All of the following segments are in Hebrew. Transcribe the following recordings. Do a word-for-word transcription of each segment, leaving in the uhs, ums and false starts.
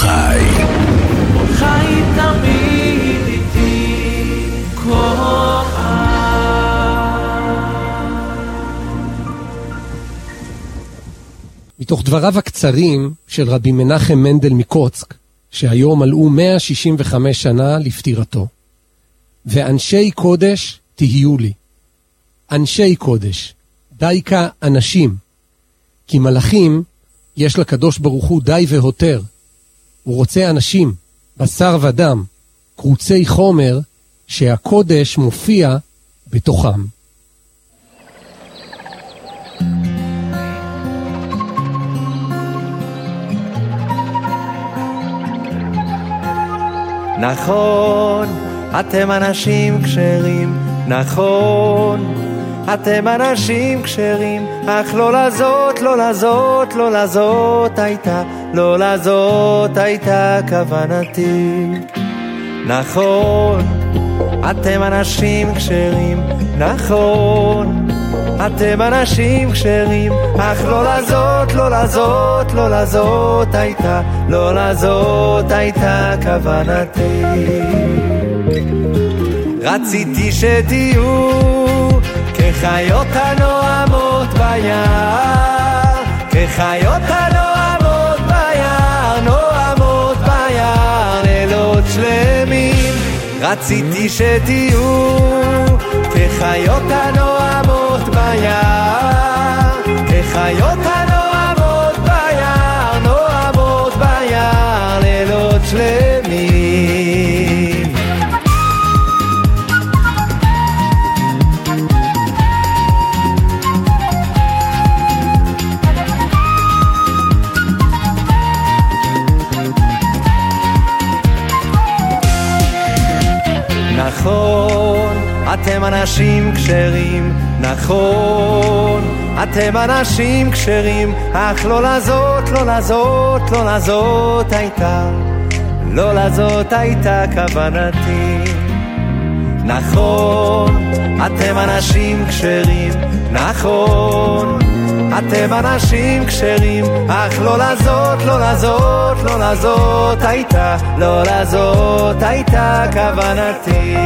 חי. חי תמיד איתי כה מתוך דבריו הקצרים של רבי מנחם מנדל מקוצק, שהיום מלאו מאה שישים וחמש שנה לפטירתו. ואנשי קודש תהיו לי. אנשי קודש, דייקה אנשים. כי מלאכים יש לקדוש ברוך הוא די והותר. הוא רוצה אנשים, בשר ודם, קרוצי חומר, שהקודש מופיע בתוכם. נכון, אתם אנשים כשרים, נכון, אתם אנשים כשרים, אך לא לזאת, לא לזאת, לא לזאת הייתה, לא לזאת הייתה כוונתי. נכון, אתם אנשים כשרים, נכון, אתם אנשים כשרים, אך לא לזאת, לא לזאת, לא לזאת הייתה, לא לזאת הייתה כוונתי. רציתי שתהיו כחיות הנועמות ביער, כחיות הנועמות ביער, נועמות ביער לילות שלמים. רציתי שתהיו כחיות הנועמות ביער, כחיות הנועמות ביער, נועמות ביער לילות שלמים. נכון, אתם אנשים כשרים, נכון, אתם אנשים כשרים, אך לא לזאת, לא לזאת, לא לזאת הייתה, לא לזאת הייתה כוונתי. נכון, אתם אנשים כשרים, נכון, אתם אנשים כשרים, אך לא לזאת, לא לזאת, לא לזאת הייתה, לא לזאת הייתה כוונתי.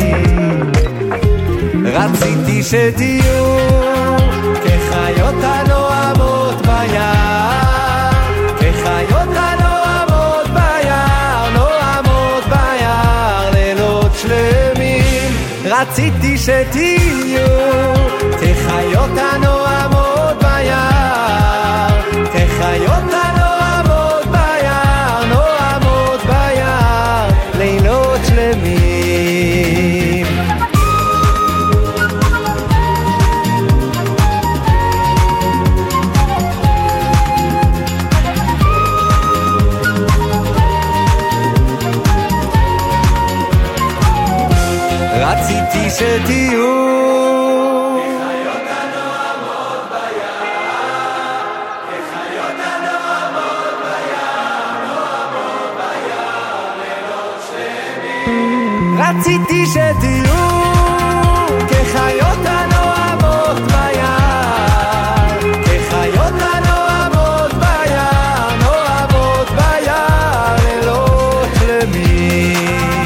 רציתי שתהיו כחיות הנועמות ביער, כחיות הנועמות ביער, נועמות ביער לילות שלמים. רציתי שתהיו כחיות הנועמות ביער, כחיות הנועמות ביער, נועמות ביער לילות שלמים. רציתי שתהיו כחיות הנועמות ביער, כחיות הנועמות ביער, נועמות ביער לילות שלמים. רציתי שתהיו כחיות הנועמות ביער, כחיות הנועמות ביער, נועמות ביער לילות שלמים.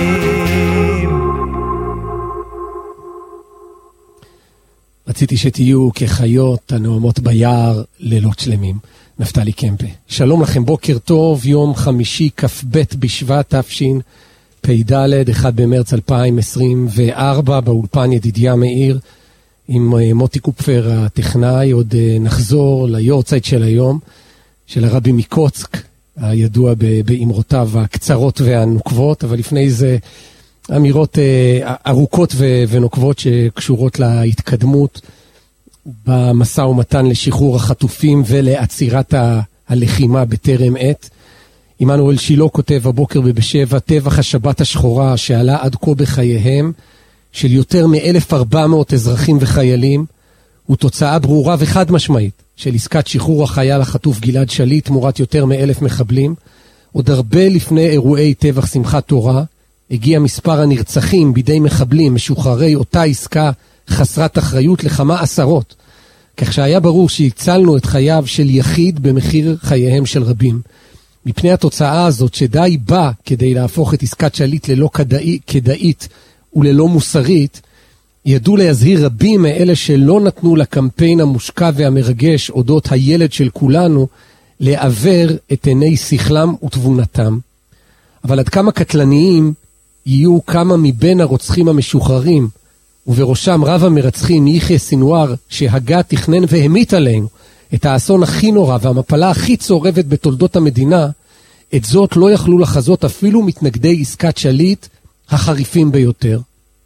רציתי שתהיו כחיות הנועמות ביער לילות שלמים. נפתלי קמפה. שלום לכם, בוקר טוב, יום חמישי כ"ב בשבט תשפ"ד, אחד במרץ אלפיים עשרים וארבע, באולפן ידידיה מאיר עם מוטי קופפר הטכנאי. עוד נחזור ליורצייט של היום, של הרבי מקוצק, הידוע באמרותיו הקצרות והנוקבות, אבל לפני זה אמירות ארוכות ונוקבות שקשורות להתקדמות במשא ומתן לשחרור החטופים ולעצירת הלחימה בטרם עת. עמנואל שילה כותב הבוקר בבשבע, טבח השבת השחורה שעלה עד כה בחייהם של יותר מ-אלף וארבע מאות אזרחים וחיילים, הוא תוצאה ברורה וחד משמעית של עסקת שחרור החייל החטוף גלעד שליט תמורת יותר מאלף מחבלים. עוד הרבה לפני אירועי טבח שמחת תורה, הגיע מספר הנרצחים בידי מחבלים משוחררי אותה עסקה חסרת אחריות לכמה עשרות, כך שהיה ברור שהצלנו את חייו של יחיד במחיר חייהם של רבים. מפני התוצאה הזאת שדי בא כדי להפוך את עסקת שליט ללא כדאי, כדאית וללא מוסרית, ידעו להזהיר רבים מאלה שלא נתנו לקמפיין המושקע והמרגש אודות הילד של כולנו, לעבר את עיני שכלם ותבונתם. אבל עד כמה קטלניים יהיו כמה מבין הרוצחים המשוחררים, ובראשם רב המרצחים יחיא סינואר, שהגה, תכנן והמיט עלינו את האסון הכי נורא והמפלה הכי צורבת בתולדות המדינה, את זאת לא יכלו לחזות אפילו מתנגדי עסקת שליט החריפים ביותר.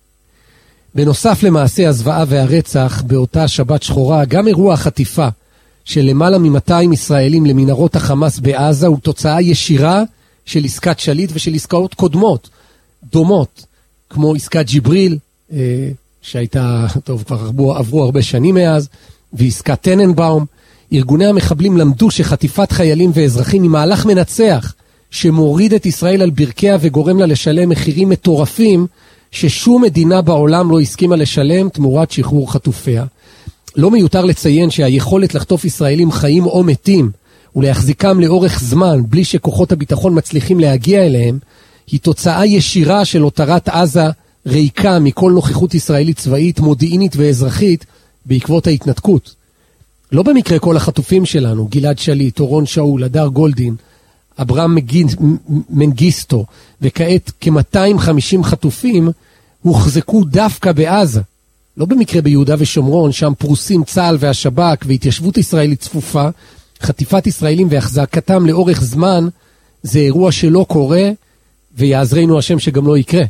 בנוסף למעשה הזוועה והרצח באותה שבת שחורה, גם אירוע החטיפה של למעלה מ-מאתיים ישראלים למנהרות החמאס בעזה הוא תוצאה ישירה של עסקת שליט ושל עסקאות קודמות, דומות, כמו עסקת ג'יבריל, אה, שהייתה, טוב, כבר עברו, עברו הרבה שנים מאז, ועסקת טננבאום. ארגוני המחבלים למדו שחטיפת חיילים ואזרחים היא מהלך מנצח, שמוריד את ישראל על ברכיה וגורם לה לשלם מחירים מטורפים, ששום מדינה בעולם לא הסכימה לשלם תמורת שחרור חטופיה. לא מיותר לציין שהיכולת לחטוף ישראלים חיים או מתים, ולהחזיקם לאורך זמן, בלי שכוחות הביטחון מצליחים להגיע אליהם, היא תוצאה ישירה של הותרת עזה ריקה מכל נוכחות ישראלית צבאית, מודיעינית ואזרחית, בעקבות ההתנתקות. לא במקרה כל החטופים שלנו, גלעד שליט, אורון שאול, הדר גולדין, אברהם מנגיסטו, וכעת כ-מאתיים וחמישים חטופים, הוחזקו דווקא בעזה. לא במקרה ביהודה ושומרון, שם פרוסים צה"ל והשב"כ והתיישבות ישראלית צפופה, חטיפת ישראלים והחזקתם לאורך זמן, זה אירוע שלא קורה, ויעזרנו השם שגם לא יקרה.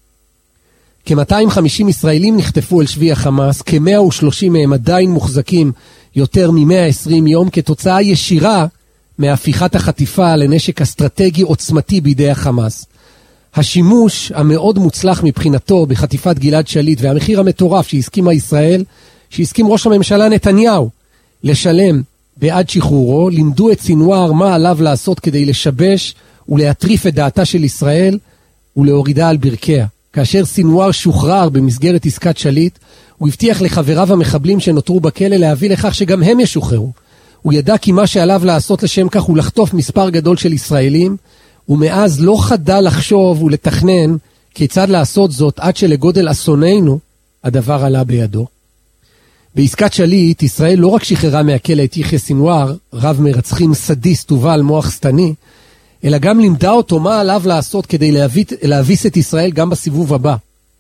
כ-מאתיים וחמישים ישראלים נחטפו אל שבי החמאס, כ-מאה ושלושים מהם עדיין מוחזקים יותר מ-מאה ועשרים יום, כתוצאה ישירה מהפיכת החטיפה לנשק אסטרטגי עוצמתי בידי החמאס. השימוש המאוד מוצלח מבחינתו בחטיפת גלעד שליט, והמחיר המטורף שהסכימה ישראל, שהסכים ראש הממשלה נתניהו לשלם בעד שחרורו, לימדו את סינואר מה עליו לעשות כדי לשבש ולהטריף את דעתה של ישראל ולהורידה על ברכיה. כאשר סינואר שוחרר במסגרת עסקת שליט, הוא הבטיח לחבריו המחבלים שנותרו בכלא להביא לכך שגם הם ישוחררו. הוא ידע כי מה שעליו לעשות לשם כך הוא לחטוף מספר גדול של ישראלים, ומאז לא חדל לחשוב ולתכנן כיצד לעשות זאת עד שלגודל אסוננו הדבר עלה בידו. בעסקת שליט, ישראל לא רק שחררה מהכלא את יחיא סינואר, רב מרצחים סדיסט ובעל מוח סתני, אלא גם לימדה אותו מה עליו לעשות כדי להביס, להביס את ישראל גם בסיבוב הבא.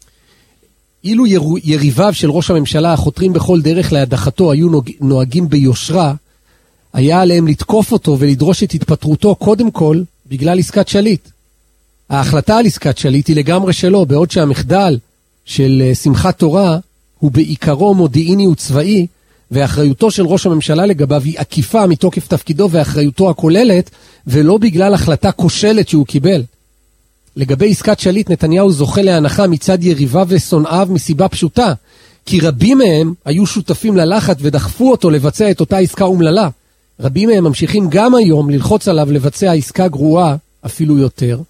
אילו יריביו של ראש הממשלה החותרים בכל דרך להדחתו היו נוהגים ביושרה, היה עליהם לתקוף אותו ולדרוש את התפטרותו קודם כל בגלל עסקת שליט. ההחלטה על עסקת שליט היא לגמרי שלו, בעוד שהמחדל של שמחת תורה הוא בעיקרו מודיעיני וצבאי, ואחריותו של ראש הממשלה לגביו היא עקיפה מתוקף תפקידו ואחריותו הכוללת, ולא בגלל החלטה כושלת שהוא קיבל. לגבי עסקת שליט, נתניהו זוכה להנחה מצד יריביו ושונאיו מסיבה פשוטה, כי רבים מהם היו שותפים ללחץ ודחפו אותו לבצע את אותה עסקה אומללה. רבים מהם ממשיכים גם היום ללחוץ עליו לבצע עסקה גרועה אפילו יותר.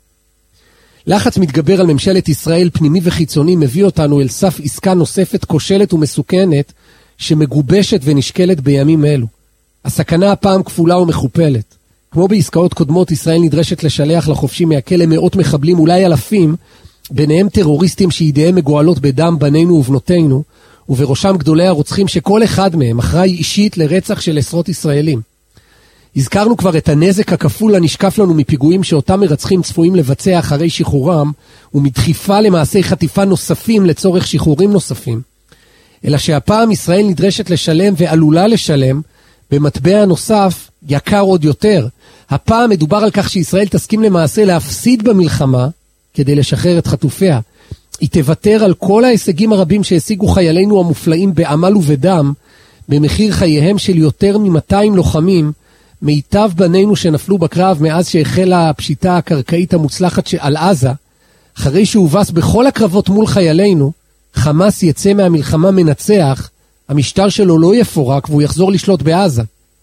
לחץ מתגבר על ממשלת ישראל פנימי וחיצוני מביא אותנו אל סף עסקה נוספת כושלת ומסוכנת שמגובשת ונשקלת בימים אלו. הסכנה הפעם כפולה ומכופלת. כמו בעסקאות קודמות, ישראל נדרשת לשלח לחופשי מהכלא מאות מחבלים, אולי אלפים, ביניהם טרוריסטים שידיהם מגועלות בדם בנינו ובנותינו, ובראשם גדולי הרוצחים שכל אחד מהם אחראי אישית לרצח של עשרות ישראלים. הזכרנו כבר את הנזק הכפול הנשקף לנו מפיגועים שאותם מרצחים צפויים לבצע אחרי שחרורם, ומדחיפה למעשי חטיפה נוספים לצורך שחרורים נוספים. אלא שהפעם ישראל נדרשת לשלם ועלולה לשלם במטבע נוסף יקר עוד יותר. הפעם מדובר על כך שישראל תסכים למעשה להפסיד במלחמה כדי לשחרר את חטופיה. היא תוותר על כל ההישגים הרבים שהשיגו חיילינו המופלאים בעמל ובדם, במחיר חייהם של יותר מ-מאתיים לוחמים, מיטב בנינו שנפלו בקרב מאז שהחלה הפשיטה הקרקעית המוצלחת על עזה. אחרי שהובס בכל הקרבות מול חיילינו, חמאס יצא מהמלחמה מנצח, המשטר שלו לא יפורק והוא יחזור לשלוט בעזה.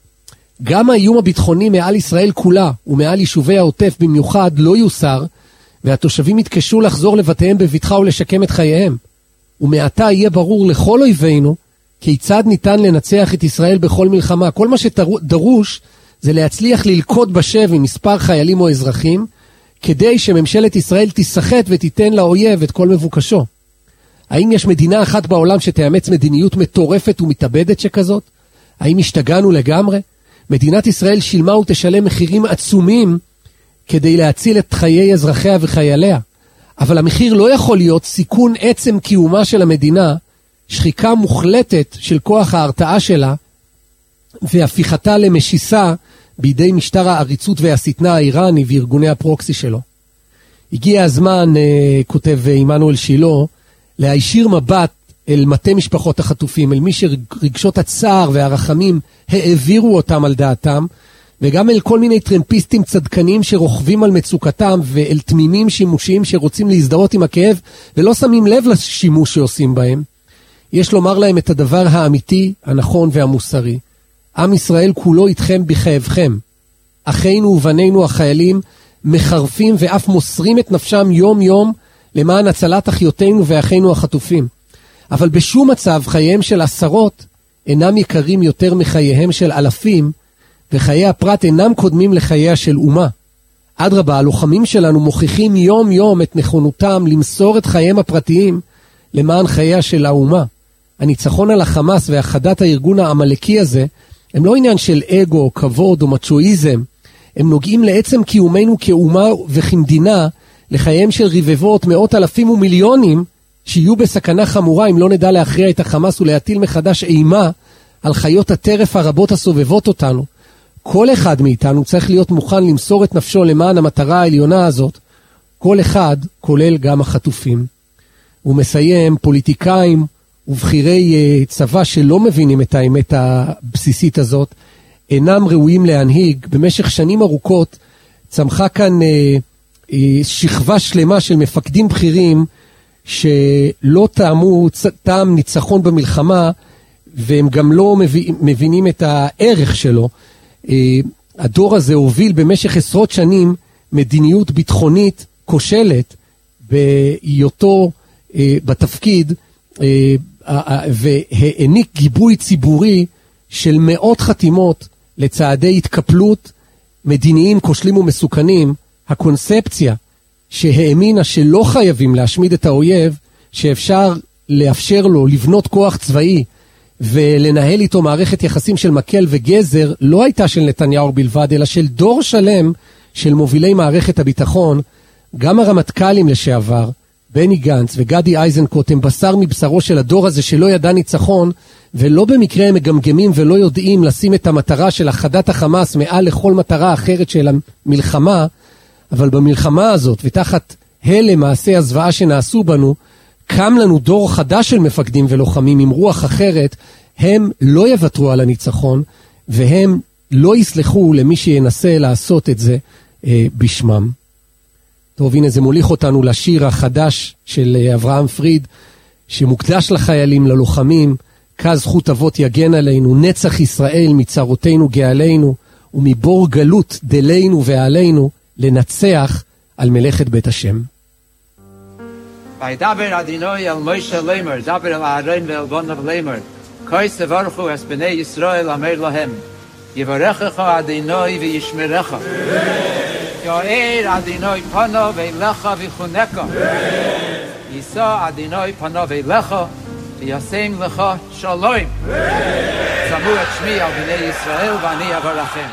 גם האיום הביטחוני מעל ישראל כולה ומעל יישובי העוטף במיוחד לא יוסר, והתושבים יתקשו לחזור לבתיהם בבטחה ולשקם את חייהם. ומעתה יהיה ברור לכל אויבינו כיצד ניתן לנצח את ישראל בכל מלחמה. כל מה שדרוש זה להצליח ללכוד בשבי מספר חיילים או אזרחים, כדי שממשלת ישראל תיסחט ותיתן לאויב את כל מבוקשו. האם יש מדינה אחת בעולם שתאמץ מדיניות מטורפת ומתאבדת שכזאת? האם השתגענו לגמרי? מדינת ישראל שילמה ותשלם מחירים עצומים כדי להציל את חיי אזרחיה וחייליה. אבל המחיר לא יכול להיות סיכון עצם קיומה של המדינה, שחיקה מוחלטת של כוח ההרתעה שלה, והפיכתה למשיסה בידי משטר העריצות והשטנה האיראני וארגוני הפרוקסי שלו. הגיע הזמן, כותב עמנואל שילה, להישיר מבט אל מטה משפחות החטופים, אל מי שרגשות הצער והרחמים העבירו אותם על דעתם, וגם אל כל מיני טרמפיסטים צדקנים שרוכבים על מצוקתם, ואל תמימים שימושיים שרוצים להזדהות עם הכאב, ולא שמים לב לשימוש שעושים בהם. יש לומר להם את הדבר האמיתי, הנכון והמוסרי. עם ישראל כולו איתכם בכאבכם. אחינו ובנינו החיילים מחרפים ואף מוסרים את נפשם יום יום למען הצלת אחיותינו ואחינו החטופים. אבל בשום מצב חייהם של עשרות אינם יקרים יותר מחייהם של אלפים, וחיי הפרט אינם קודמים לחייה של אומה. אדרבה, הלוחמים שלנו מוכיחים יום יום את נכונותם למסור את חייהם הפרטיים למען חייה של האומה. הניצחון על החמאס והחדת הארגון העמלקי הזה הם לא עניין של אגו, כבוד או מצ'ואיזם, הם נוגעים לעצם קיומנו כאומה וכמדינה, לחייהם של רבבות, מאות אלפים ומיליונים, שיהיו בסכנה חמורה אם לא נדע להכריע את החמאס ולהטיל מחדש אימה על חיות הטרף הרבות הסובבות אותנו. כל אחד מאיתנו צריך להיות מוכן למסור את נפשו למען המטרה העליונה הזאת, כל אחד כולל גם החטופים. הוא מסיים, פוליטיקאים ובחירי צבא שלא מבינים את האמת הבסיסית הזאת, אינם ראויים להנהיג. במשך שנים ארוכות צמחה כאן אה, אה, שכבה שלמה של מפקדים בכירים שלא טעמו טעם ניצחון במלחמה, והם גם לא מבין, מבינים את הערך שלו. אה, הדור הזה הוביל במשך עשרות שנים מדיניות ביטחונית כושלת בהיותו אה, בתפקיד, אה, והעניק גיבוי ציבורי של מאות חתימות לצעדי התקפלות מדיניים כושלים ומסוכנים. הקונספציה שהאמינה שלא חייבים להשמיד את האויב, שאפשר לאפשר לו לבנות כוח צבאי ולנהל איתו מערכת יחסים של מקל וגזר, לא הייתה של נתניהו בלבד, אלא של דור שלם של מובילי מערכת הביטחון. גם הרמטכ"לים לשעבר, בני גנץ וגדי איזנקוט, הם בשר מבשרו של הדור הזה שלא ידע ניצחון, ולא במקרה הם מגמגמים ולא יודעים לשים את המטרה של החדת החמאס מעל לכל מטרה אחרת של המלחמה. אבל במלחמה הזאת, ותחת הלם מעשי הזוועה שנעשו בנו, קם לנו דור חדש של מפקדים ולוחמים עם רוח אחרת. הם לא יוותרו על הניצחון, והם לא יסלחו למי שינסה לעשות את זה אה, בשמם. טוב, הנה זה מוליך אותנו לשיר החדש של אברהם פריד, שמוקדש לחיילים, ללוחמים. כז זכות אבות יגן עלינו, נצח ישראל מצרותינו גאלינו, ומבור גלות דלינו ועלינו, לנצח על מלאכת בית השם. וידבר אדינוי אל מוישה לאמר, דבר אל אהרון ואל בניו לאמר, כה תברכו את בני ישראל, אמר להם, יברכך אדינוי וישמרך. יאיר אדינוי פנו ואליך ויחונך. יישא אדינוי פנו ואליך וישם לך שלום. שמו את שמי על בני ישראל ואני אברכם.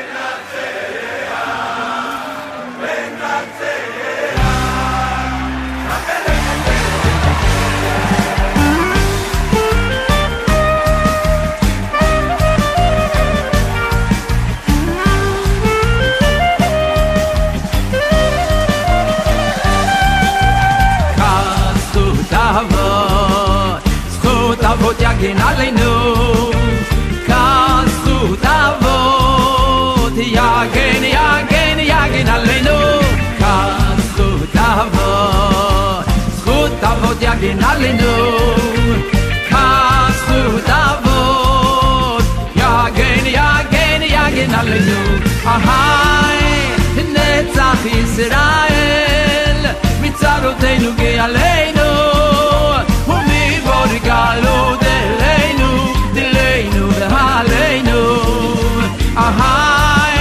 זכות יגן עלינו, כאן זכות אבות, יגן, יגן, יגן עלינו, כאן זכות אבות, זכות אבות יגן עלינו, כאן זכות אבות, יגן, יגן, יגן עלינו, אהי, נצח ישראל, מצרותינו גאלינו, גאלו דלינו, דלינו ועלינו, אהי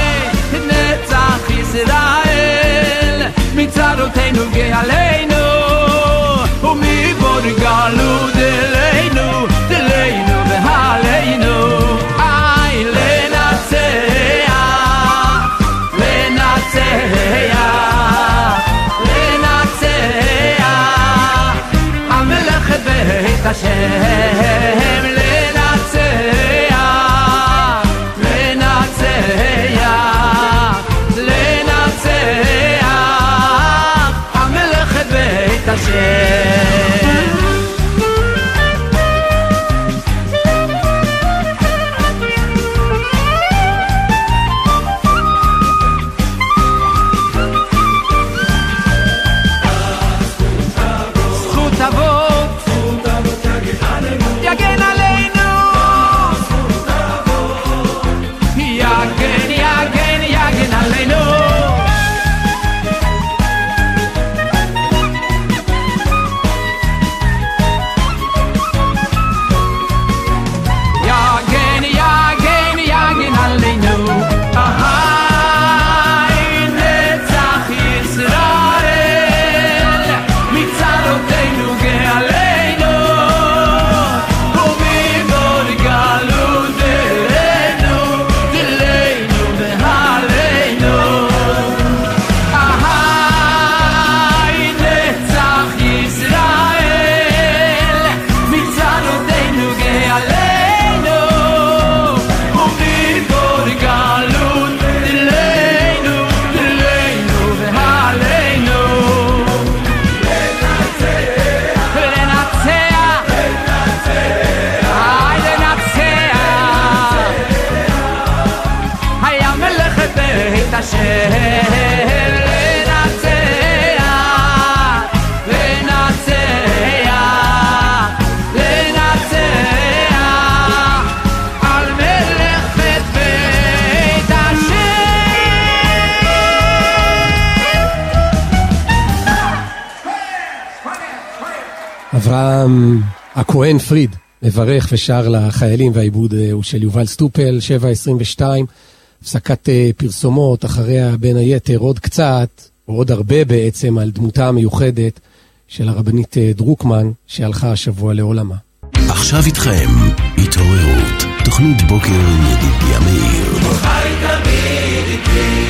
אברהם הכהן פריד מברך ושר לחיילים, והעיבוד הוא של יובל סטופל. שבע עשרים ושתיים, הפסקת פרסומות, אחריה בין היתר עוד קצת, או עוד הרבה בעצם, על דמותה המיוחדת של הרבנית דרוקמן שהלכה השבוע לעולמה. עכשיו איתכם התעוררות, תוכנית בוקר עם ידידיה מאיר. חי תמיד איתי.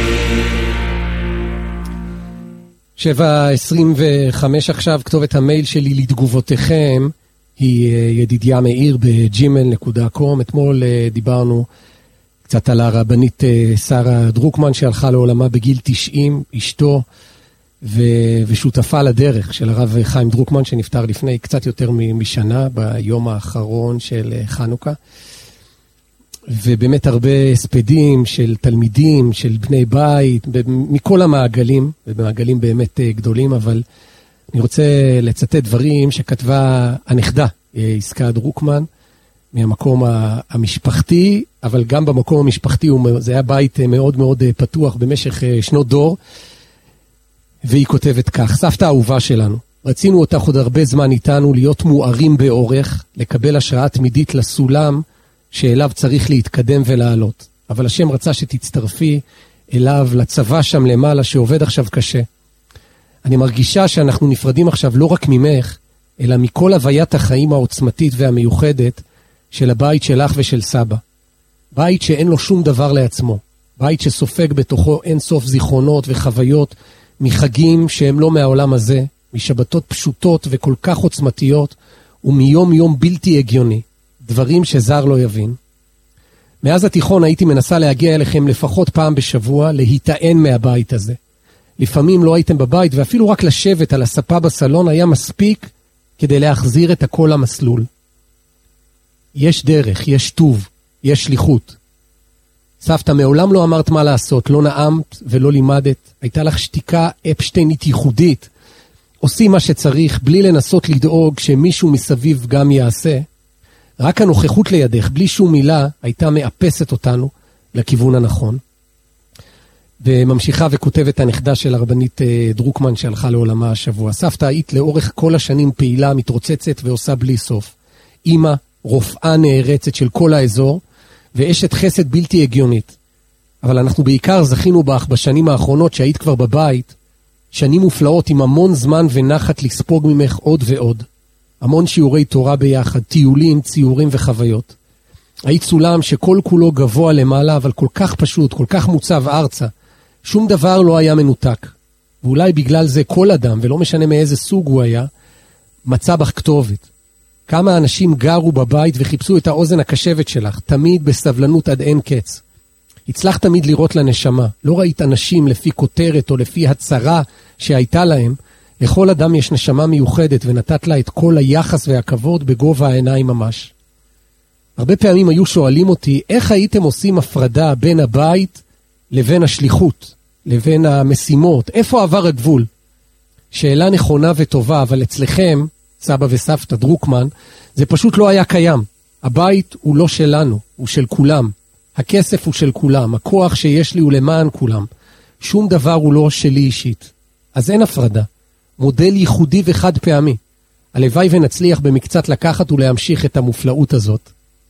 שבע עשרים וחמש עכשיו, כתובת המייל שלי לתגובותיכם היא ידידיה מאיר בג'ימל נקודה קום. אתמול דיברנו קצת על הרבנית שרה דרוקמן שהלכה לעולמה בגיל תשעים, אשתו ו- ושותפה לדרך של הרב חיים דרוקמן שנפטר לפני קצת יותר משנה ביום האחרון של חנוכה. ובאמת הרבה הספדים של תלמידים, של בני בית, מכל המעגלים, ובמעגלים באמת גדולים, אבל אני רוצה לצטט דברים שכתבה הנכדה, יסכה דרוקמן, מהמקום המשפחתי, אבל גם במקום המשפחתי, זה היה בית מאוד מאוד פתוח במשך שנות דור, והיא כותבת כך: סבתא האהובה שלנו, רצינו אותך עוד הרבה זמן איתנו, להיות מוארים באורך, לקבל השראה תמידית לסולם, שאליו צריך להתקדם ולעלות. אבל השם רצה שתצטרפי אליו לצבא שם למעלה שעובד עכשיו קשה. אני מרגישה שאנחנו נפרדים עכשיו לא רק ממך, אלא מכל הוויית החיים העוצמתית והמיוחדת של הבית שלך ושל סבא. בית שאין לו שום דבר לעצמו. בית שסופג בתוכו אין סוף זיכרונות וחוויות מחגים שהם לא מהעולם הזה, משבתות פשוטות וכל כך עוצמתיות, ומיום יום בלתי הגיוני. דברים שזר לא יבין. מאז התיכון הייתי מנסה להגיע אליכם לפחות פעם בשבוע, להיטען מהבית הזה. לפעמים לא הייתם בבית, ואפילו רק לשבת על הספה בסלון היה מספיק כדי להחזיר את הכל למסלול. יש דרך, יש טוב, יש שליחות. סבתא, מעולם לא אמרת מה לעשות, לא נעמת ולא לימדת. הייתה לך שתיקה אפשטיינית ייחודית. עושים מה שצריך, בלי לנסות לדאוג שמישהו מסביב גם יעשה. רק הנוכחות לידך, בלי שום מילה, הייתה מאפסת אותנו לכיוון הנכון. וממשיכה וכותבת הנכדה של הרבנית דרוקמן שהלכה לעולמה השבוע. סבתא, היית לאורך כל השנים פעילה, מתרוצצת ועושה בלי סוף. אמא, רופאה נערצת של כל האזור, ואשת חסד בלתי הגיונית. אבל אנחנו בעיקר זכינו בך בשנים האחרונות שהיית כבר בבית, שנים מופלאות עם המון זמן ונחת לספוג ממך עוד ועוד. המון שיעורי תורה ביחד, טיולים, ציורים וחוויות. היית סולם שכל כולו גבוה למעלה, אבל כל כך פשוט, כל כך מוצב ארצה. שום דבר לא היה מנותק. ואולי בגלל זה כל אדם, ולא משנה מאיזה סוג הוא היה, מצא בך כתובת. כמה אנשים גרו בבית וחיפשו את האוזן הקשבת שלך, תמיד בסבלנות עד אין קץ. הצלחת תמיד לראות לנשמה. לא ראית אנשים לפי כותרת או לפי הצרה שהייתה להם, לכל אדם יש נשמה מיוחדת ונתת לה את כל היחס והכבוד בגובה העיניים ממש. הרבה פעמים היו שואלים אותי, איך הייתם עושים הפרדה בין הבית לבין השליחות, לבין המשימות? איפה עבר הגבול? שאלה נכונה וטובה, אבל אצלכם, סבא וסבתא דרוקמן, זה פשוט לא היה קיים. הבית הוא לא שלנו, הוא של כולם. הכסף הוא של כולם, הכוח שיש לי הוא למען כולם. שום דבר הוא לא שלי אישית. אז אין הפרדה. מודל ייחודי וחד פעמי. הלוואי ונצליח במקצת לקחת ולהמשיך את המופלאות הזאת.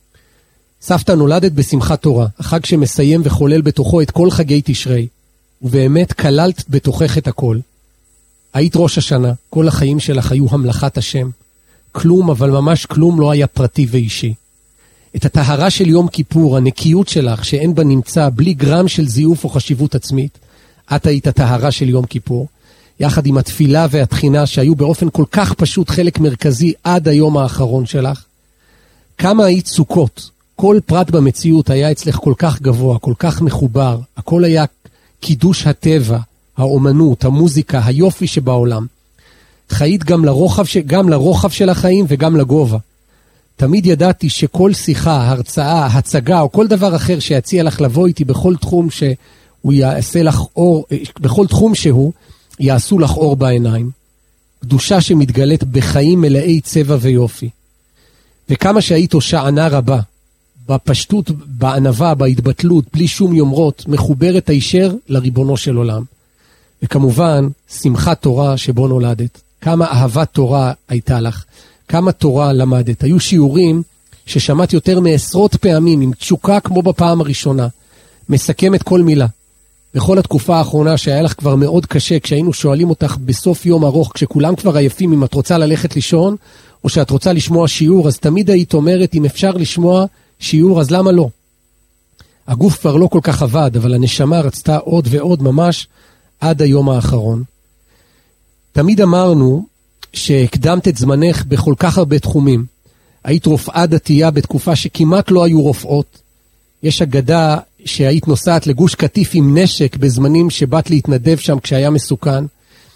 סבתא נולדת בשמחת תורה, החג שמסיים וחולל בתוכו את כל חגי תשרי, ובאמת כללת בתוכך את הכל. היית ראש השנה, כל החיים שלך היו המלאכת השם. כלום, אבל ממש כלום לא היה פרטי ואישי. את הטהרה של יום כיפור, הנקיות שלך שאין בה נמצא, בלי גרם של זיוף או חשיבות עצמית, את היית הטהרה של יום כיפור. יחד עם התפילה והתחינה שהיו באופן כל כך פשוט חלק מרכזי עד היום האחרון שלך. כמה היית סוכות, כל פרט במציאות היה אצלך כל כך גבוה, כל כך מחובר, הכל היה קידוש הטבע, האומנות, המוזיקה, היופי שבעולם. חיית גם לרוחב, גם לרוחב של החיים וגם לגובה. תמיד ידעתי שכל שיחה, הרצאה, הצגה או כל דבר אחר שיציע לך לבוא איתי בכל תחום ש... הוא יעשה לך אור, בכל תחום שהוא, יעשו לך אור בעיניים. קדושה שמתגלית בחיים מלאי צבע ויופי. וכמה שהיית הושענה רבה, בפשטות, בענווה, בהתבטלות, בלי שום יומרות, מחוברת הישר לריבונו של עולם. וכמובן, שמחת תורה שבו נולדת. כמה אהבת תורה הייתה לך, כמה תורה למדת. היו שיעורים ששמעת יותר מעשרות פעמים, עם תשוקה כמו בפעם הראשונה. מסכם את כל מילה. בכל התקופה האחרונה שהיה לך כבר מאוד קשה, כשהיינו שואלים אותך בסוף יום ארוך, כשכולם כבר עייפים, אם את רוצה ללכת לישון, או שאת רוצה לשמוע שיעור, אז תמיד היית אומרת, אם אפשר לשמוע שיעור, אז למה לא? הגוף כבר לא כל כך עבד, אבל הנשמה רצתה עוד ועוד ממש עד היום האחרון. תמיד אמרנו שהקדמת את זמנך בכל כך הרבה תחומים. היית רופאה דתייה בתקופה שכמעט לא היו רופאות. יש אגדה שהיית נוסעת לגוש קטיף עם נשק בזמנים שבאת להתנדב שם כשהיה מסוכן.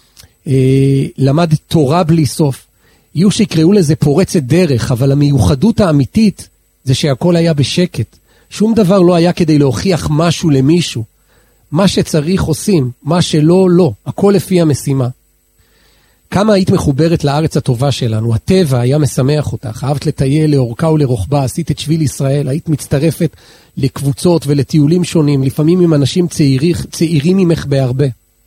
למדת תורה בלי סוף. יהיו שיקראו לזה פורצת דרך, אבל המיוחדות האמיתית זה שהכל היה בשקט. שום דבר לא היה כדי להוכיח משהו למישהו. מה שצריך עושים, מה שלא, לא. הכל לפי המשימה. כמה היית מחוברת לארץ הטובה שלנו, הטבע היה משמח אותך, אהבת לטייל לאורכה ולרוחבה, עשית את שביל ישראל, היית מצטרפת לקבוצות ולטיולים שונים, לפעמים עם אנשים צעירים, צעירים ממך בהרבה.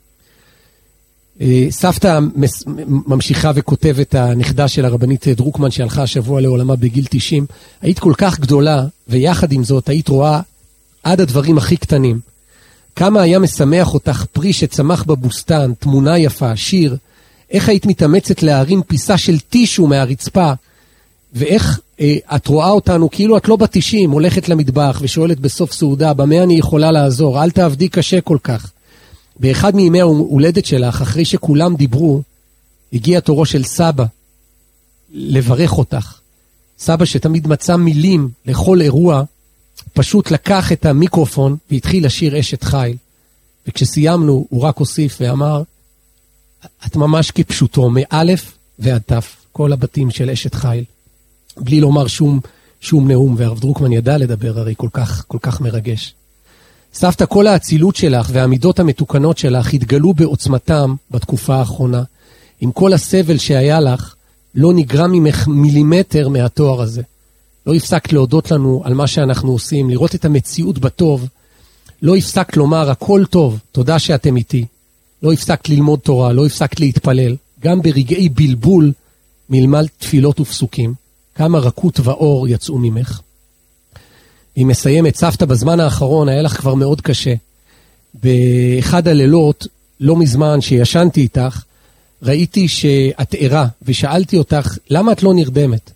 סבתא ממשיכה וכותבת הנכדה של הרבנית דרוקמן שהלכה השבוע לעולמה בגיל תשעים, היית כל כך גדולה, ויחד עם זאת היית רואה עד הדברים הכי קטנים. כמה היה משמח אותך פרי שצמח בבוסתן, תמונה יפה, שיר, איך היית מתאמצת להרים פיסה של טישו מהרצפה, ואיך אה, את רואה אותנו כאילו את לא בתשעים, הולכת למטבח ושואלת בסוף סעודה, במה אני יכולה לעזור, אל תעבדי קשה כל כך. באחד מימי ההולדת שלך, אחרי שכולם דיברו, הגיע תורו של סבא לברך אותך. סבא שתמיד מצא מילים לכל אירוע, פשוט לקח את המיקרופון והתחיל לשיר אשת חיל. וכשסיימנו הוא רק הוסיף ואמר, את ממש כפשוטו, מאלף ועד תף, כל הבתים של אשת חיל, בלי לומר שום, שום נאום, והרב דרוקמן ידע לדבר, הרי כל כך, כל כך מרגש. סבתא, כל האצילות שלך והעמידות המתוקנות שלך התגלו בעוצמתם בתקופה האחרונה. עם כל הסבל שהיה לך, לא נגרם ממך מילימטר מהתואר הזה. לא הפסקת להודות לנו על מה שאנחנו עושים, לראות את המציאות בטוב. לא הפסקת לומר, הכל טוב, תודה שאתם איתי. לא הפסקת ללמוד תורה, לא הפסקת להתפלל. גם ברגעי בלבול מלמל תפילות ופסוקים. כמה רכות ואור יצאו ממך. היא מסיימת, סבתא, בזמן האחרון היה לך כבר מאוד קשה. באחד הלילות, לא מזמן שישנתי איתך, ראיתי שאת ערה, ושאלתי אותך, למה את לא נרדמת?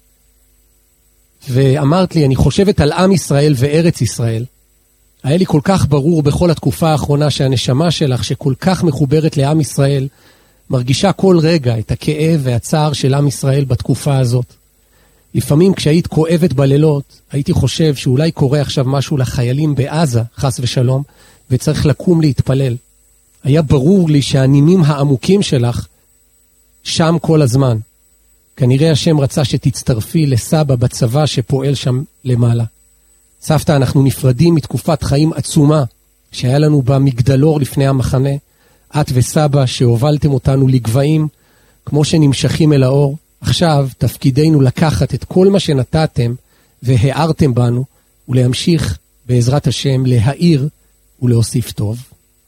ואמרת לי, אני חושבת על עם ישראל וארץ ישראל. היה לי כל כך ברור בכל התקופה האחרונה שהנשמה שלך, שכל כך מחוברת לעם ישראל, מרגישה כל רגע את הכאב והצער של עם ישראל בתקופה הזאת. לפעמים כשהיית כואבת בלילות, הייתי חושב שאולי קורה עכשיו משהו לחיילים בעזה, חס ושלום, וצריך לקום להתפלל. היה ברור לי שהנימים העמוקים שלך שם כל הזמן. כנראה השם רצה שתצטרפי לסבא בצבא שפועל שם למעלה. סבתא, אנחנו נפרדים מתקופת חיים עצומה שהיה לנו במגדלור לפני המחנה. את וסבא שהובלתם אותנו לגבעים כמו שנמשכים אל האור. עכשיו תפקידנו לקחת את כל מה שנתתם והארתם בנו ולהמשיך בעזרת השם להאיר ולהוסיף טוב.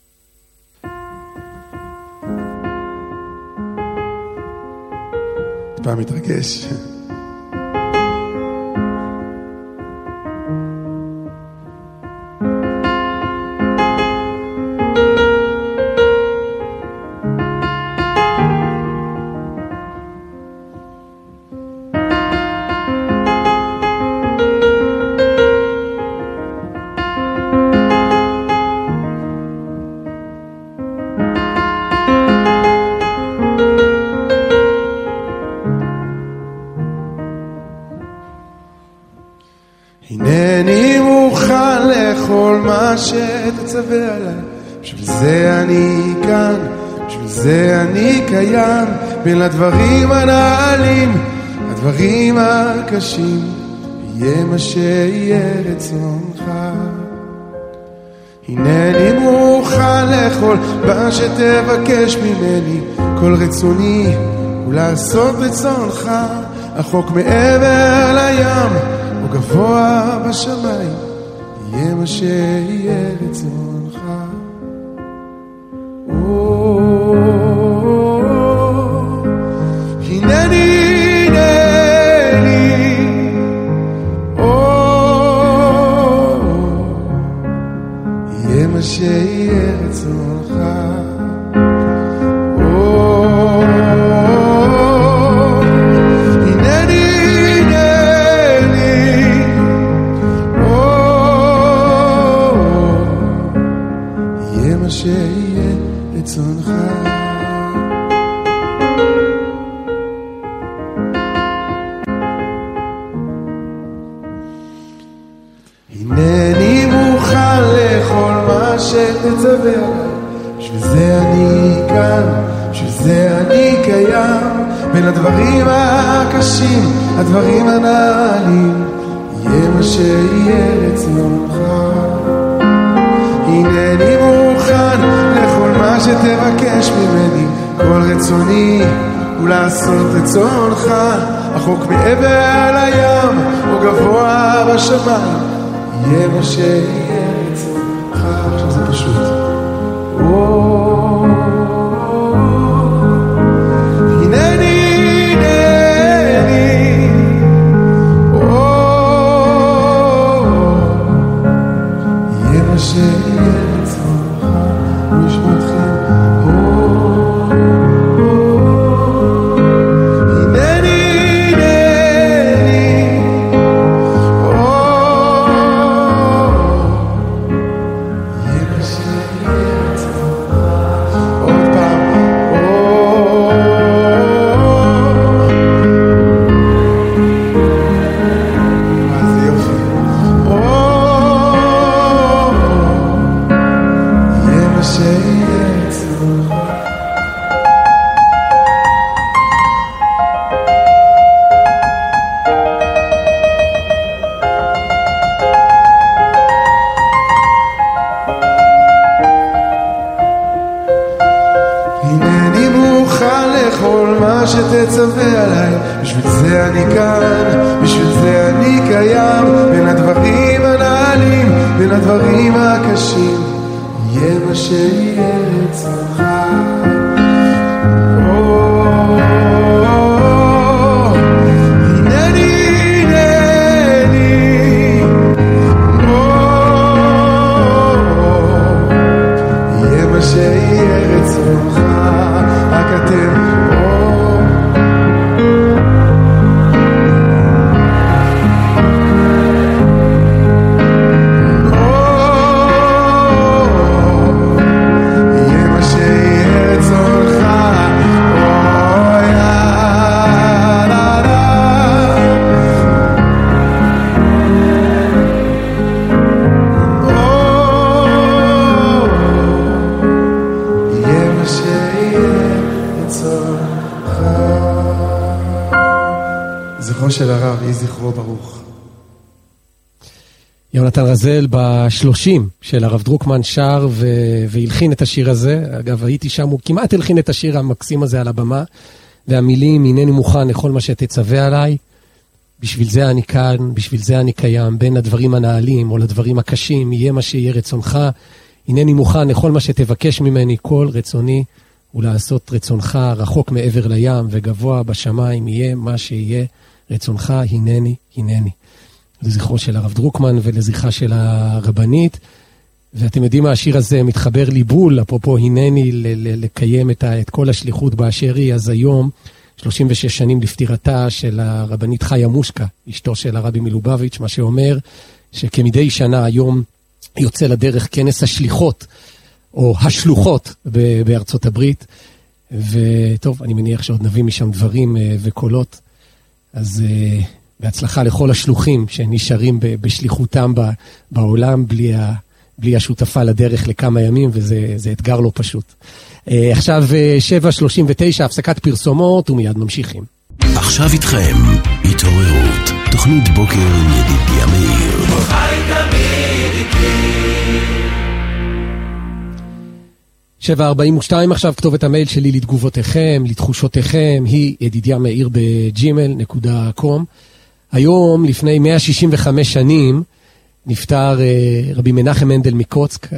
פעם מתרגש. הנני מוכן לכל מה שתצווה עליי, בשביל זה אני כאן, בשביל זה אני קיים, בין הדברים הנעלים, הדברים הקשים, יהיה מה שיהיה רצונך. הנני מוכן אוכל לאכול מה שתבקש ממני. כל רצוני הוא לעשות רצונך, החוק מעבר לים או גבוה בשמיים, יהיה מה שיהיה רצונך. הנני שיהיה רצונך. הנני הנני יהיה מה שיהיה רצונך. הנני מוכן לאכול מה שתצווה עליי, בשביל זה אני כאן, בשביל זה אני קיים. בין הדברים הקשים, הדברים הנעלים, יהיה מה שיהיה רצונך. הנני מוכן לאכול מה שתבקש ממני. כל רצוני הוא לעשות רצונך, החוק מעבר לים או גבוה בשמיים, יהיה מה שיהיה רצונך. עכשיו זה פשוט. הנני הנני יהיה מה שיהיה רצונך. נשמע אתכם. שתצווה עליי, בשביל זה אני כאן, בשביל זה אני קיים. בין הדברים הנעלים, בין הדברים הקשים, יהיה מה שיהיה רצונך. שיהיה רצונך, רק אתם של הרב, יהי זכרו ברוך. יונתן רזל בשלושים של הרב דרוקמן שר ו- והלחין את השיר הזה. אגב, הייתי שם, הוא כמעט הלחין את השיר המקסים הזה על הבמה, והמילים, הנני מוכן לכל מה שתצווה עליי, בשביל זה אני כאן, בשביל זה אני קיים. בין הדברים הנעלים או לדברים הקשים, יהיה מה שיהיה רצונך. הנני מוכן לכל מה שתבקש ממני, כל רצוני ולעשות רצונך, רחוק מעבר לים וגבוה בשמיים, יהיה מה שיהיה רצונך, הנני, הנני. לזכרו של הרב דרוקמן ולזכרה של הרבנית. ואתם יודעים מה, השיר הזה מתחבר לי בול, אפרופו הנני, ל- ל- לקיים את, ה- את כל השליחות באשר היא. אז היום, שלושים ושש שנים לפטירתה של הרבנית חיה מושקה, אשתו של הרבי מלובביץ', מה שאומר שכמדי שנה היום יוצא לדרך כנס השליחות, או השלוחות ב- בארצות הברית. וטוב, אני מניח שעוד נביא משם דברים וקולות. אז uh, בהצלחה לכל השלוחים שנשארים ב- בשליחותם ב- בעולם בלי, ה- בלי השותפה לדרך לכמה ימים, וזה אתגר לא פשוט. Uh, עכשיו uh, שבע שלושים ותשע, הפסקת פרסומות ומיד ממשיכים. עכשיו איתכם, התעוררות, תוכנית בוקר עם ידידיה מאיר. חי תמיד איתי. שבע ארבעים ושתיים עכשיו, כתובת המייל שלי לתגובותיכם, לתחושותיכם, היא ידידיה מאיר בג'ימל נקודה קום. היום, לפני מאה שישים וחמש שנים, נפטר רבי מנחם מנדל מקוצק,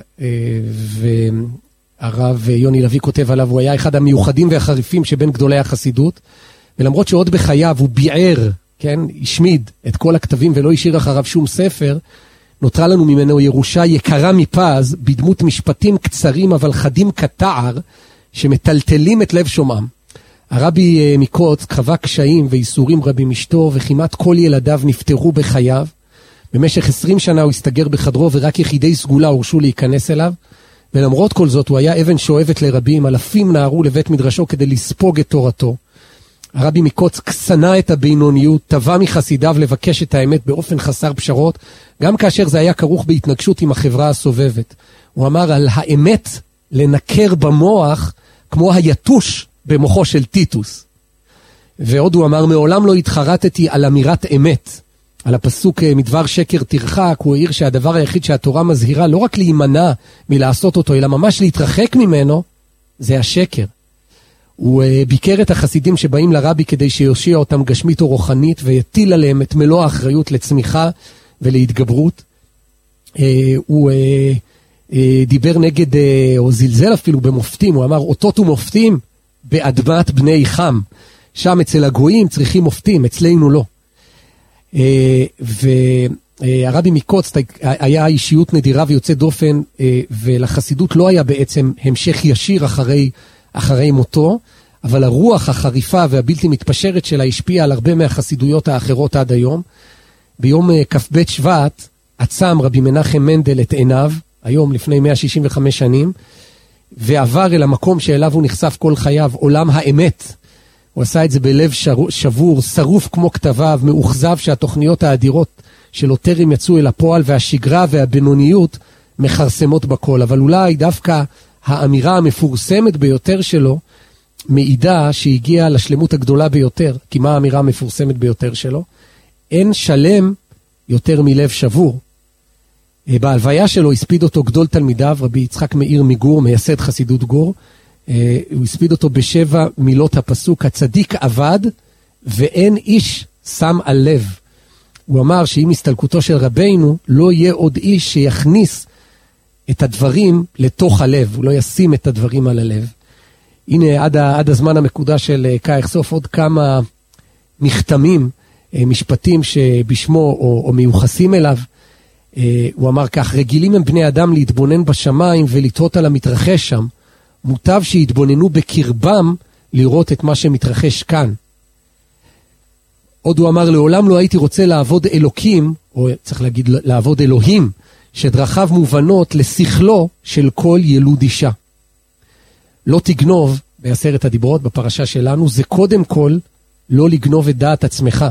והרב יוני לוי כותב עליו, הוא היה אחד המיוחדים והחריפים שבין גדולי החסידות, ולמרות שעוד בחייו הוא ביער, כן, השמיד את כל הכתבים ולא השאיר אחריו שום ספר, נותרה לנו ממנו ירושה יקרה מפז, בדמות משפטים קצרים אבל חדים כתער, שמטלטלים את לב שומעם. הרבי מקוצק חווה קשיים ואיסורים רבים אשתו, וכמעט כל ילדיו נפטרו בחייו. במשך עשרים שנה הוא הסתגר בחדרו, ורק יחידי סגולה הורשו להיכנס אליו. ולמרות כל זאת, הוא היה אבן שואבת לרבים, אלפים נערו לבית מדרשו כדי לספוג את תורתו. הרבי מקוצק שנא את הבינוניות, תבע מחסידיו לבקש את האמת באופן חסר פשרות, גם כאשר זה היה כרוך בהתנגשות עם החברה הסובבת. הוא אמר על האמת לנקר במוח כמו היתוש במוחו של טיטוס. ועוד הוא אמר, מעולם לא התחרטתי על אמירת אמת. על הפסוק מדבר שקר תרחק, הוא העיר שהדבר היחיד שהתורה מזהירה לא רק להימנע מלעשות אותו, אלא ממש להתרחק ממנו, זה השקר. הוא ביקר את החסידים שבאים לרבי כדי שיושיע אותם גשמית או רוחנית, ויטיל עליהם את מלוא האחריות לצמיחה ולהתגברות. הוא דיבר נגד, או זלזל אפילו במופתים, הוא אמר, אותות ומופתים באדמת בני חם. שם אצל הגויים צריכים מופתים, אצלנו לא. והרבי מקוצק היה אישיות נדירה ויוצא דופן, ולחסידות לא היה בעצם המשך ישיר אחרי, אחרי מותו, אבל הרוח החריפה והבלתי מתפשרת שלה השפיעה על הרבה מהחסידויות האחרות עד היום. ביום כ"ב שבט עצם רבי מנחם מנדל את עיניו, היום לפני מאה שישים וחמש שנים, ועבר אל המקום שאליו הוא נחשף כל חייו, עולם האמת. הוא עשה את זה בלב שבור, שרוף כמו כתביו, מאוכזב שהתוכניות האדירות שלו טרם יצאו אל הפועל, והשגרה והבינוניות מחרסמות בכל. אבל אולי דווקא האמירה המפורסמת ביותר שלו, מעידה שהגיעה לשלמות הגדולה ביותר. כי מה האמירה המפורסמת ביותר שלו? אין שלם יותר מלב שבור. בהלוויה שלו הספיד אותו גדול תלמידיו, רבי יצחק מאיר מגור, מייסד חסידות גור. הוא הספיד אותו בשבע מילות הפסוק, הצדיק עבד ואין איש שם על לב. הוא אמר שעם הסתלקותו של רבינו לא יהיה עוד איש שיכניס את הדברים לתוך הלב, הוא לא ישים את הדברים על הלב. הנה עד, עד הזמן המקודש של קאי אחשוף עוד כמה מכתמים, משפטים שבשמו או, או מיוחסים אליו. הוא אמר כך, רגילים הם בני אדם להתבונן בשמיים ולתהות על המתרחש שם, מוטב שיתבוננו בקרבם לראות את מה שמתרחש כאן. עוד הוא אמר, לעולם לא הייתי רוצה לעבוד אלוקים, או צריך להגיד לעבוד אלוהים, שדרכיו מובנות לשכלו של כל ילוד אישה. לא תגנוב, בעשרת הדיברות בפרשה שלנו, זה קודם כל לא לגנוב את דעת עצמך.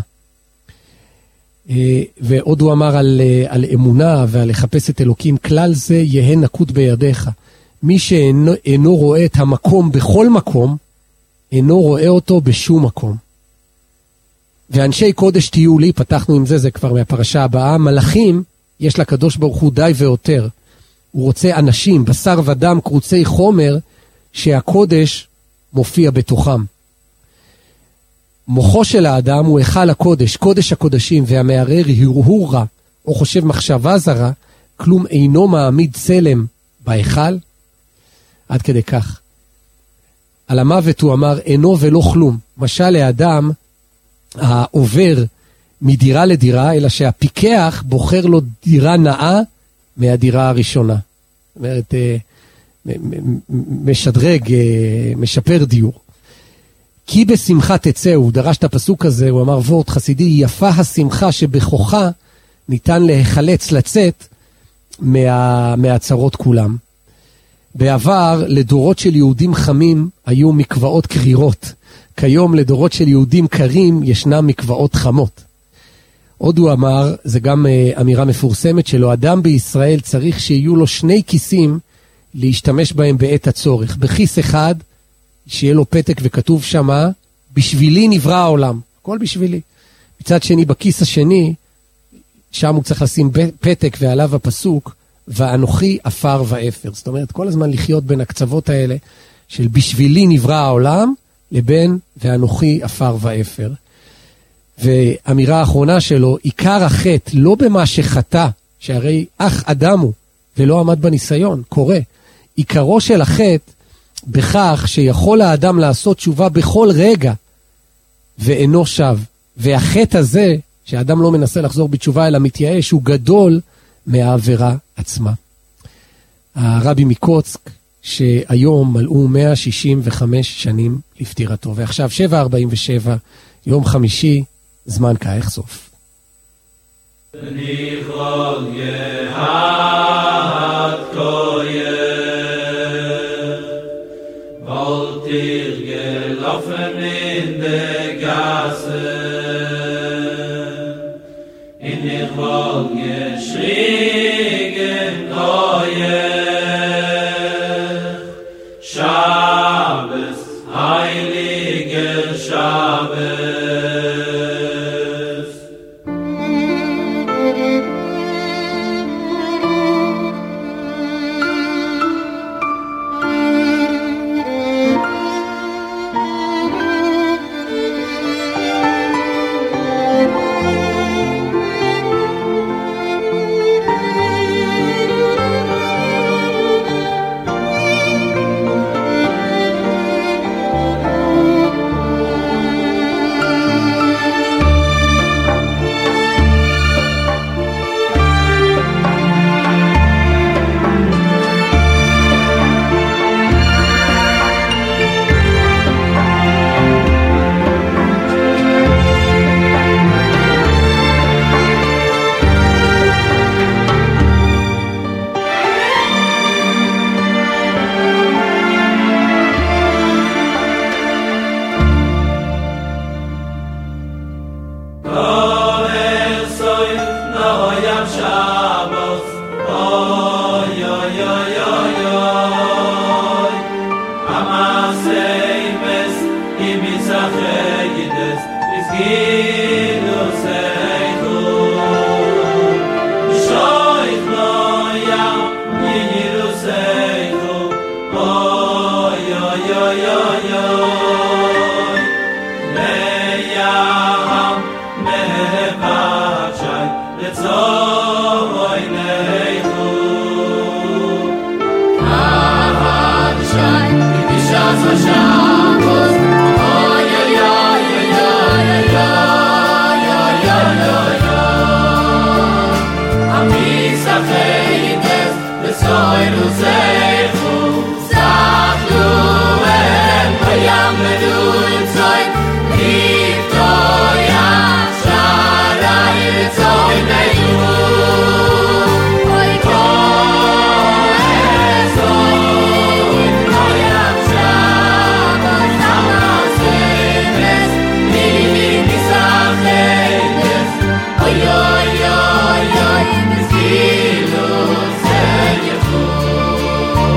ועוד הוא אמר על, על אמונה ועל לחפש את אלוקים, כלל זה יהיה נקוט בידיך. מי שאינו אינו רואה את המקום בכל מקום, אינו רואה אותו בשום מקום. ואנשי קודש תהיו לי, פתחנו עם זה, זה כבר מהפרשה הבאה, מלאכים יש לקדוש ברוך הוא די ויותר. הוא רוצה אנשים, בשר ודם, קרוצי חומר, שהקודש מופיע בתוכם. מוחו של האדם הוא היכל הקודש, קודש הקודשים, והמערער הרהור רע, או חושב מחשבה זרה, כלום אינו מעמיד צלם בהיכל. עד כדי כך. על המוות הוא אמר, אינו ולא כלום. משל לאדם העובר מדירה לדירה, אלא שהפיקח בוחר לו דירה נאה מהדירה הראשונה. זאת אומרת, משדרג, משפר דיור. כי בשמחה תצא, הוא דרש את הפסוק הזה, הוא אמר, וורט חסידי, יפה השמחה שבכוחה ניתן להיחלץ לצאת מה, מהצרות כולם. בעבר לדורות של יהודים חמים היו מקוואות קרירות. כיום לדורות של יהודים קרים ישנם מקוואות חמות. עוד הוא אמר, זה גם אמירה מפורסמת שלו, אדם בישראל צריך שיהיו לו שני כיסים להשתמש בהם בעת הצורך. בכיס אחד שיהיה לו פתק וכתוב שמה, בשבילי נברא העולם. הכל בשבילי. מצד שני, בכיס השני, שם הוא צריך לשים פתק ועליו הפסוק, ואנוכי אפר ואפר. זאת אומרת, כל הזמן לחיות בין הקצוות האלה, של בשבילי נברא העולם, לבין ואנוכי אפר ואפר. ואמירה האחרונה שלו, עיקר החטא, לא במה שחטא, שהרי אך אדם הוא, ולא עמד בניסיון, קורה. עיקרו של החטא, בכך שיכול האדם לעשות תשובה בכל רגע, ואינו שב. והחטא הזה, שהאדם לא מנסה לחזור בתשובה, אלא מתייאש, הוא גדול מהעבירה עצמה. הרבי מקוצק, שהיום מלאו מאה שישים וחמש שנים לפטירתו, ועכשיו שבע ארבעים ושבע, יום חמישי, זמן כאך סוף. ניחול יהד koyer wollt ihr gelaufen in der Gasse in ihr wohl geschrien koyer Shabbos heiliger Shabbos Oy oy oy, mis kilos el yefut.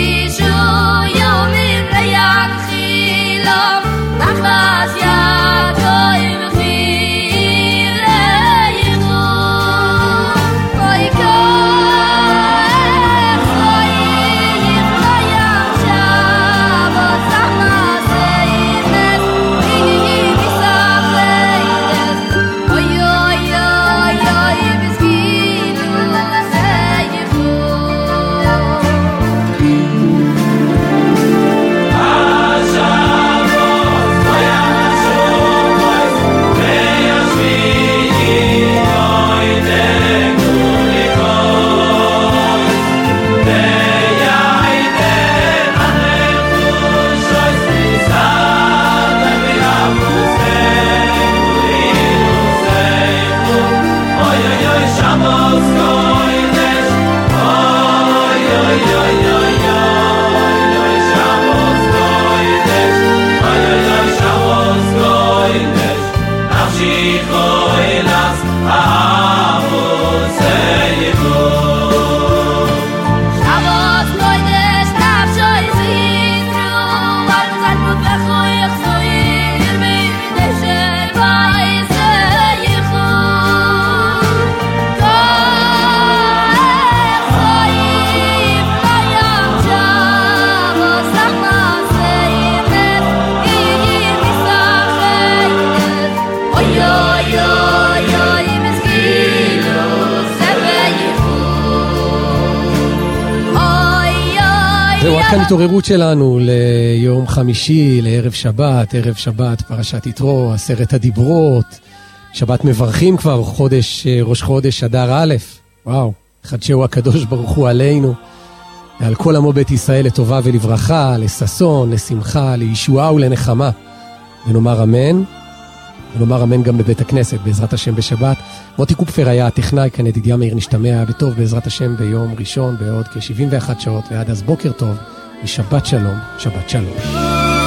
כאן התעוררות שלנו ליום חמישי, לערב שבת, ערב שבת, פרשת יתרו, עשרת הדיברות, שבת מברכים כבר, חודש, ראש חודש, אדר א', וואו, חדשהו הקדוש ברוך הוא עלינו, על כל עמו בית ישראל לטובה ולברכה, לששון, לשמחה, לישועה ולנחמה, ונאמר אמן, ונאמר אמן גם בבית הכנסת, בעזרת השם בשבת. מוטי קופפר היה הטכנאי, כאן ידידיה מאיר נשתמע בטוב בעזרת השם ביום ראשון, בעוד כ-שבעים ואחת שעות, ועד אז בוקר טוב, ושבת שלום, שבת שלום.